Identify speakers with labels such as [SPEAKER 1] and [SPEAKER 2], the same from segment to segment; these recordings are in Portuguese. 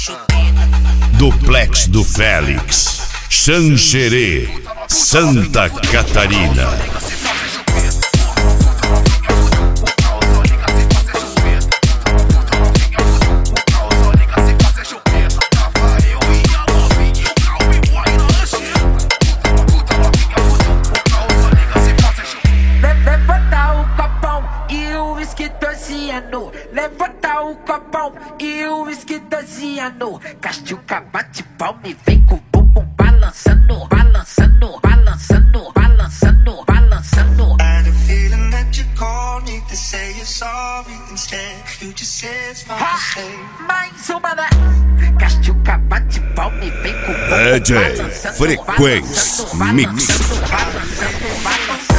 [SPEAKER 1] Duplex do Félix, Xanxerê, Santa Catarina.
[SPEAKER 2] Levanta o copão e o uísque doziano. Castiuca bate palma e vem com o bumbum balançando, balançando, balançando, balançando, balançando.
[SPEAKER 3] I had a feeling that you called me to say you're sorry instead. You just said it's my mistake.
[SPEAKER 2] Mais uma, né? Castiuca bate palma e vem com o bumbum
[SPEAKER 1] DJ
[SPEAKER 2] balançando,
[SPEAKER 1] Frequência Mix.
[SPEAKER 2] balançando, balançando, balançando.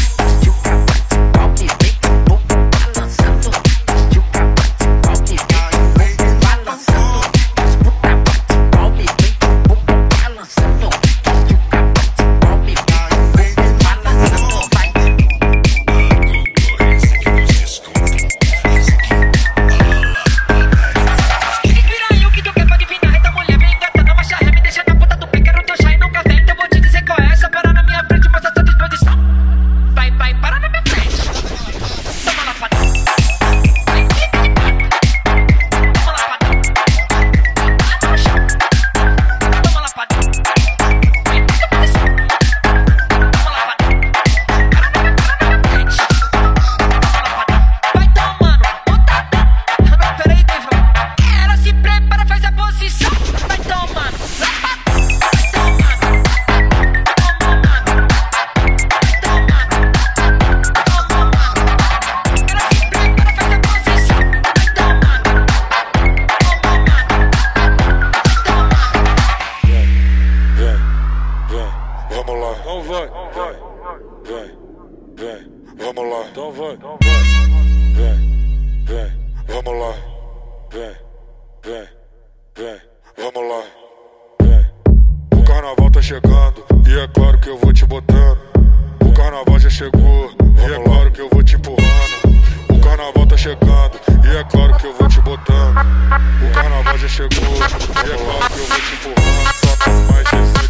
[SPEAKER 4] Vamos lá, então vai, vem, vamos lá, vem, vamos lá, vem. O carnaval tá chegando e é claro que eu vou te botando. O carnaval já chegou e é claro que eu vou te empurrando. O carnaval tá chegando e é claro que eu vou te botando. O carnaval já chegou e é claro que eu vou te empurrando. Só mais